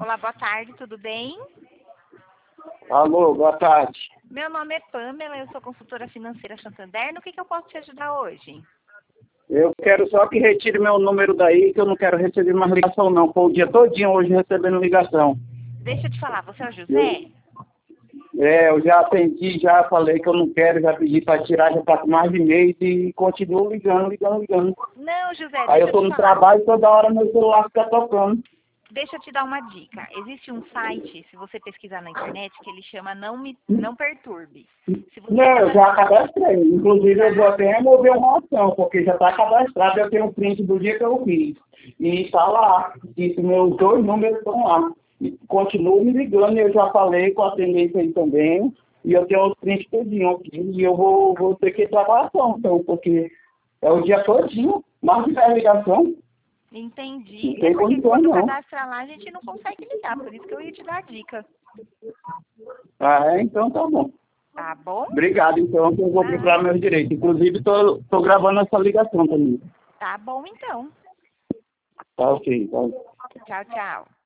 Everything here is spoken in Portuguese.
Olá, boa tarde, tudo bem? Alô, boa tarde. Meu nome é Pamela, eu sou consultora financeira Santander. No que eu posso te ajudar hoje? Eu quero só que retire meu número daí, que eu não quero receber mais ligação não. Foi o dia todinho hoje recebendo ligação. Deixa eu te falar, você é o José? Eu já atendi, já falei que eu não quero, já pedi para tirar, já está com mais de mês e continuo ligando. Não, José, Aí deixa eu eu tô te no falar. trabalho e toda hora meu celular fica tocando. Deixa eu te dar uma dica. Existe um site, se você pesquisar na internet, que ele chama Não Perturbe. Se você Não, eu já cadastrar... cadastrei. Inclusive eu vou até remover uma ação, porque já está cadastrado, eu tenho um print do dia que eu fiz. E está lá, e meus 2 números estão lá. E continuo me ligando, e eu já falei com a atendente aí também, e eu tenho os prints tudinho aqui, e eu vou ter que trabalhar ação, então, porque é o dia todinho, mais de 10 ligação, Entendi. não É tem porque condição quando não. cadastra lá, a gente não consegue ligar, por isso que eu ia te dar a dica. Então tá bom. Tá bom? Obrigado, então, que eu vou procurar meus direitos. Inclusive, tô gravando essa ligação também. Tá bom, então. Tá ok, tá. Tchau, tchau.